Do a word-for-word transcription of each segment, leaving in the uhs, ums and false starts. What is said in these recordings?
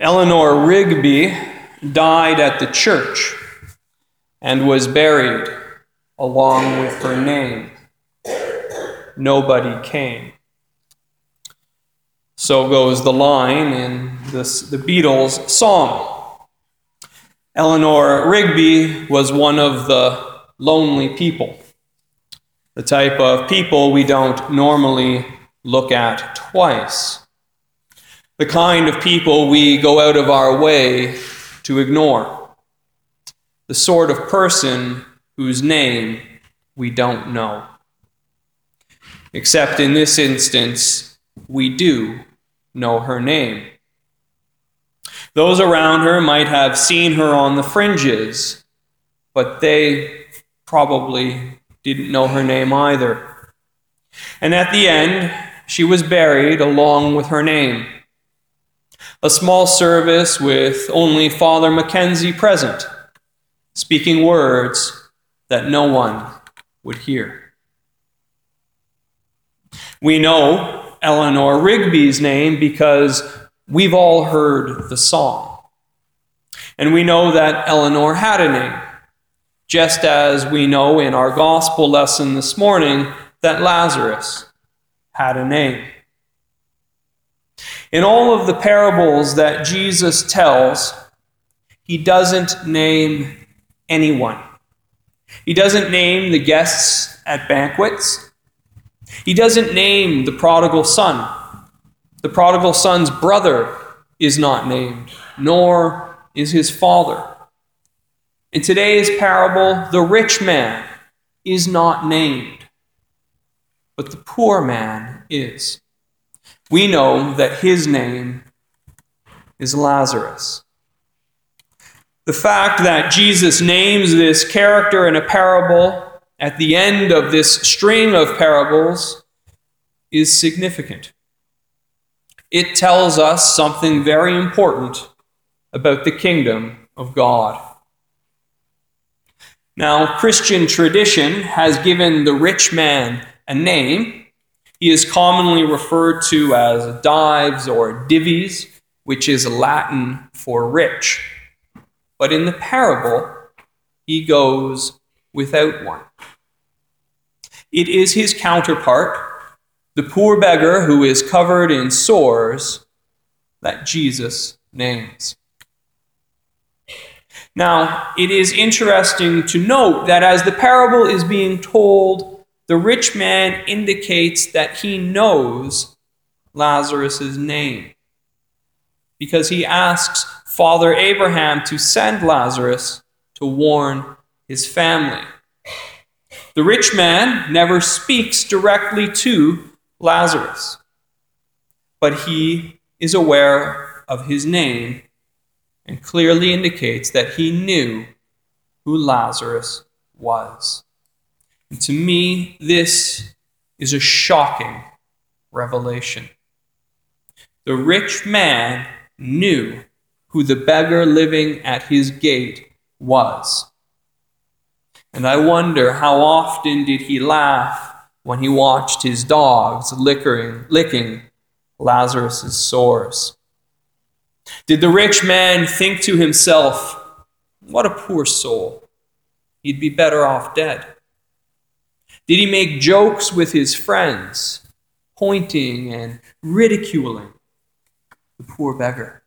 Eleanor Rigby died at the church and was buried along with her name. Nobody came. So goes the line in this, the Beatles song. Eleanor Rigby was one of the lonely people, the type of people we don't normally look at twice, the kind of people we go out of our way to ignore, the sort of person whose name we don't know. Except in this instance, we do know her name. Those around her might have seen her on the fringes, but they probably didn't know her name either. And at the end, she was buried along with her name. A small service with only Father Mackenzie present, speaking words that no one would hear. We know Eleanor Rigby's name because we've all heard the song. And we know that Eleanor had a name, just as we know in our gospel lesson this morning that Lazarus had a name. In all of the parables that Jesus tells, he doesn't name anyone. He doesn't name the guests at banquets. He doesn't name the prodigal son. The prodigal son's brother is not named, nor is his father. In today's parable, the rich man is not named, but the poor man is. We know that his name is Lazarus. The fact that Jesus names this character in a parable at the end of this string of parables is significant. It tells us something very important about the kingdom of God. Now, Christian tradition has given the rich man a name. He is commonly referred to as Dives or Dives, which is Latin for rich. But in the parable, he goes without one. It is his counterpart, the poor beggar who is covered in sores, that Jesus names. Now, it is interesting to note that as the parable is being told, the rich man indicates that he knows Lazarus' name, because he asks Father Abraham to send Lazarus to warn his family. The rich man never speaks directly to Lazarus, but he is aware of his name and clearly indicates that he knew who Lazarus was. And to me, this is a shocking revelation. The rich man knew who the beggar living at his gate was. And I wonder, how often did he laugh when he watched his dogs licking, licking Lazarus' sores? Did the rich man think to himself, what a poor soul, he'd be better off dead? Did he make jokes with his friends, pointing and ridiculing the poor beggar?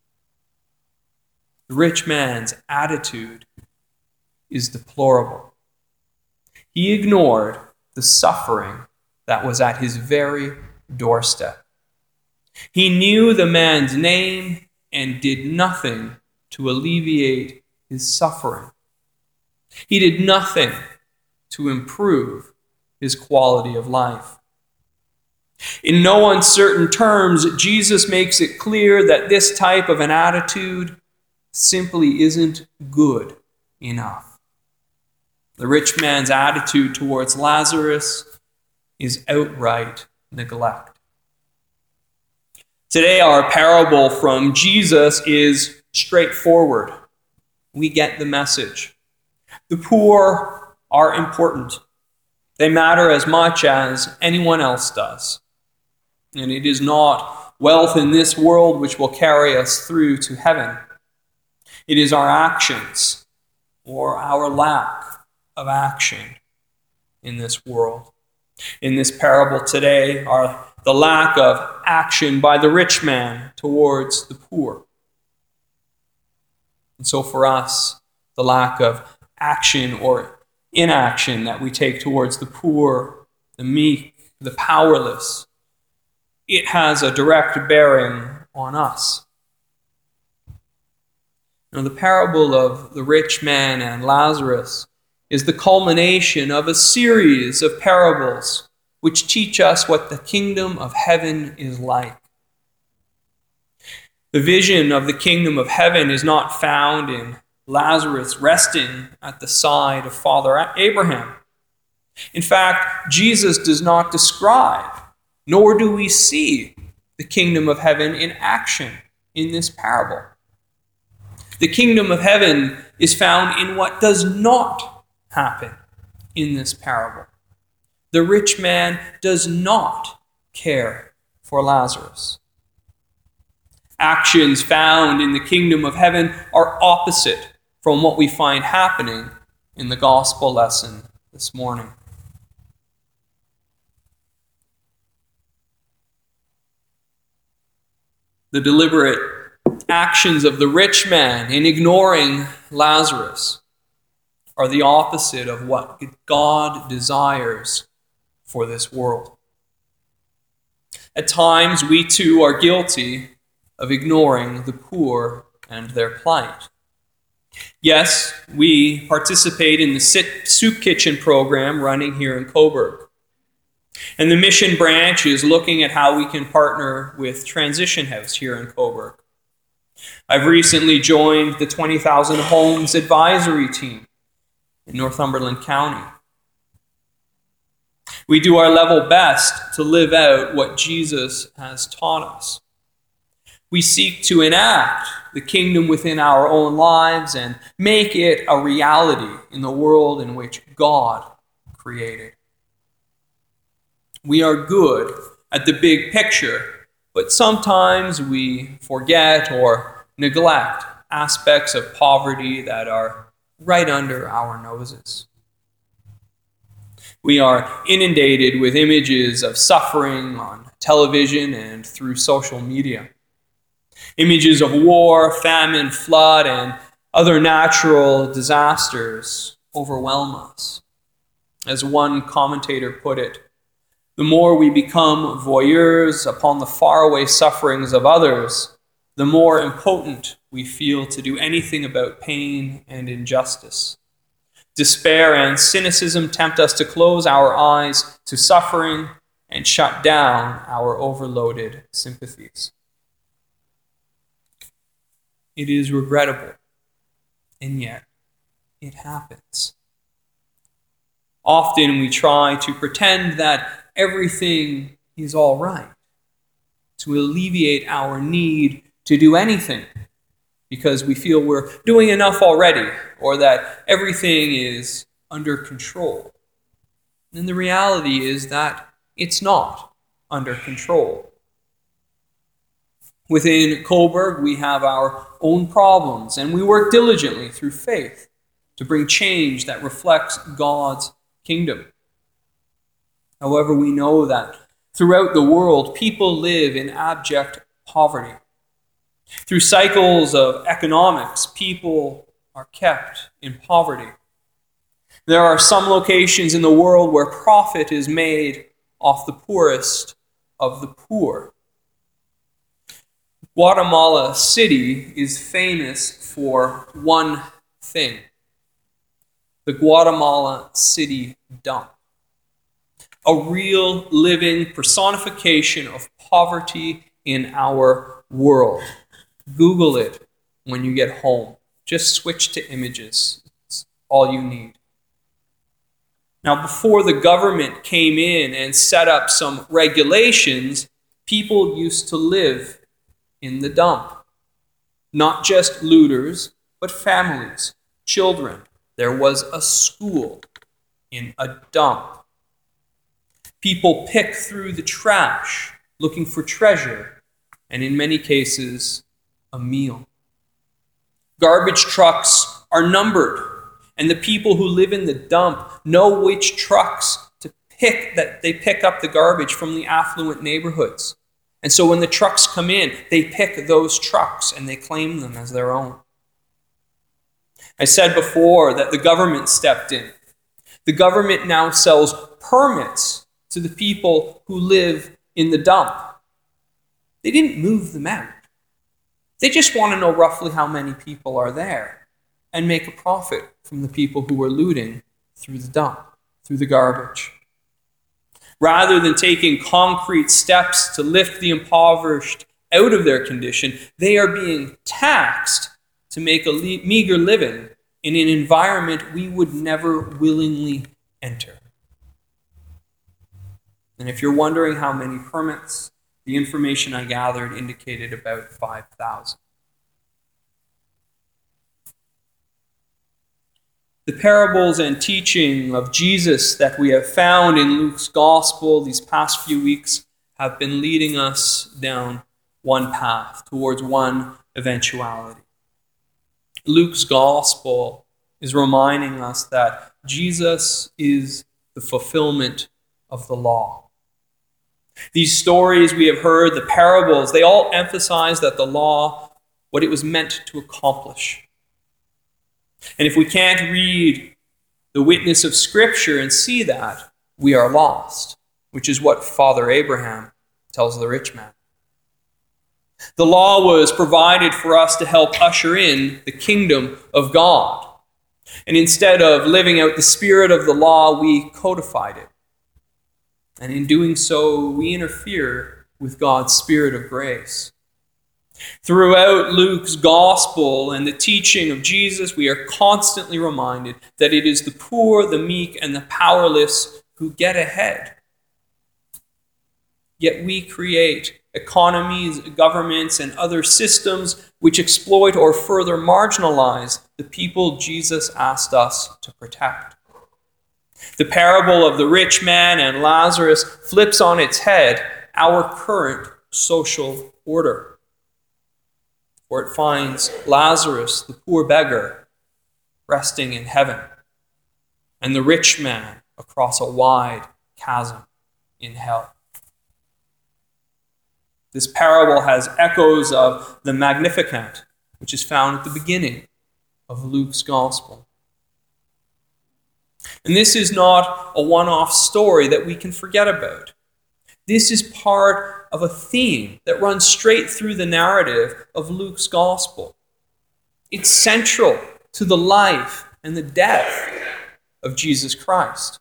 The rich man's attitude is deplorable. He ignored the suffering that was at his very doorstep. He knew the man's name and did nothing to alleviate his suffering. He did nothing to improve his quality of life. In no uncertain terms, Jesus makes it clear that this type of an attitude simply isn't good enough. The rich man's attitude towards Lazarus is outright neglect. Today, our parable from Jesus is straightforward. We get the message. The poor are important. They matter as much as anyone else does. And it is not wealth in this world which will carry us through to heaven. It is our actions or our lack of action in this world. In this parable today are the lack of action by the rich man towards the poor. And so for us, the lack of action or inaction that we take towards the poor, the meek, the powerless, it has a direct bearing on us. Now, the parable of the rich man and Lazarus is the culmination of a series of parables which teach us what the kingdom of heaven is like. The vision of the kingdom of heaven is not found in Lazarus resting at the side of Father Abraham. In fact, Jesus does not describe, nor do we see the kingdom of heaven in action in this parable. The kingdom of heaven is found in what does not happen in this parable. The rich man does not care for Lazarus. Actions found in the kingdom of heaven are opposite from what we find happening in the gospel lesson this morning. The deliberate actions of the rich man in ignoring Lazarus are the opposite of what God desires for this world. At times, we too are guilty of ignoring the poor and their plight. Yes, we participate in the soup kitchen program running here in Coburg. And the mission branch is looking at how we can partner with Transition House here in Coburg. I've recently joined the twenty thousand Homes Advisory Team in Northumberland County. We do our level best to live out what Jesus has taught us. We seek to enact the kingdom within our own lives and make it a reality in the world in which God created. We are good at the big picture, but sometimes we forget or neglect aspects of poverty that are right under our noses. We are inundated with images of suffering on television and through social media. Images of war, famine, flood, and other natural disasters overwhelm us. As one commentator put it, the more we become voyeurs upon the faraway sufferings of others, the more impotent we feel to do anything about pain and injustice. Despair and cynicism tempt us to close our eyes to suffering and shut down our overloaded sympathies. It is regrettable, and yet it happens. Often we try to pretend that everything is all right, to alleviate our need to do anything because we feel we're doing enough already or that everything is under control. And the reality is that it's not under control. Within Coburg, we have our own problems, and we work diligently through faith to bring change that reflects God's kingdom. However, we know that throughout the world, people live in abject poverty. Through cycles of economics, people are kept in poverty. There are some locations in the world where profit is made off the poorest of the poor. Guatemala City is famous for one thing: the Guatemala City dump. A real living personification of poverty in our world. Google it when you get home. Just switch to images. It's all you need. Now, before the government came in and set up some regulations, people used to live in the dump. Not just looters, but families, children. There was a school in a dump. People pick through the trash looking for treasure and in many cases, a meal. Garbage trucks are numbered, and the people who live in the dump know which trucks to pick, that they pick up the garbage from the affluent neighborhoods. And so when the trucks come in, they pick those trucks and they claim them as their own. I said before that the government stepped in. The government now sells permits to the people who live in the dump. They didn't move them out. They just want to know roughly how many people are there and make a profit from the people who are looting through the dump, through the garbage. Rather than taking concrete steps to lift the impoverished out of their condition, they are being taxed to make a le- meager living in an environment we would never willingly enter. And if you're wondering how many permits, the information I gathered indicated about five thousand. The parables and teaching of Jesus that we have found in Luke's gospel these past few weeks have been leading us down one path, towards one eventuality. Luke's gospel is reminding us that Jesus is the fulfillment of the law. These stories we have heard, the parables, they all emphasize that the law, what it was meant to accomplish. And if we can't read the witness of Scripture and see that, we are lost, which is what Father Abraham tells the rich man. The law was provided for us to help usher in the kingdom of God. And instead of living out the spirit of the law, we codified it. And in doing so, we interfere with God's spirit of grace. Throughout Luke's gospel and the teaching of Jesus, we are constantly reminded that it is the poor, the meek, and the powerless who get ahead. Yet we create economies, governments, and other systems which exploit or further marginalize the people Jesus asked us to protect. The parable of the rich man and Lazarus flips on its head our current social order. For it finds Lazarus, the poor beggar, resting in heaven, and the rich man across a wide chasm in hell. This parable has echoes of the Magnificat, which is found at the beginning of Luke's gospel. And this is not a one-off story that we can forget about. This is part of a theme that runs straight through the narrative of Luke's gospel. It's central to the life and the death of Jesus Christ.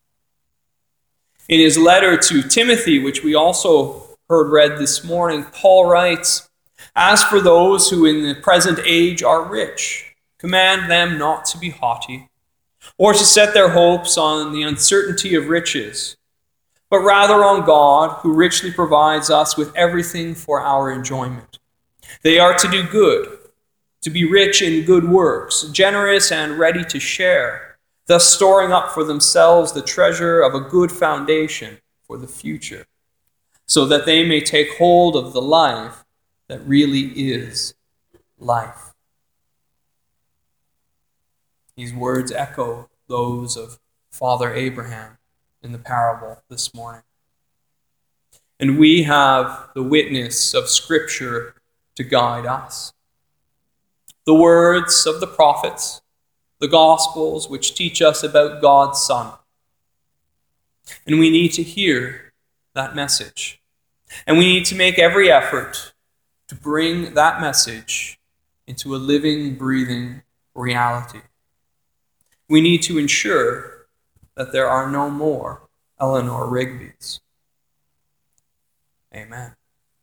In his letter to Timothy, which we also heard read this morning, Paul writes, "As for those who in the present age are rich, command them not to be haughty, or to set their hopes on the uncertainty of riches, but rather on God, who richly provides us with everything for our enjoyment. They are to do good, to be rich in good works, generous and ready to share, thus storing up for themselves the treasure of a good foundation for the future, so that they may take hold of the life that really is life." These words echo those of Father Abraham in the parable this morning. And we have the witness of Scripture to guide us. The words of the prophets, the Gospels, which teach us about God's Son. And we need to hear that message. And we need to make every effort to bring that message into a living, breathing reality. We need to ensure that there are no more Eleanor Rigbys. Amen.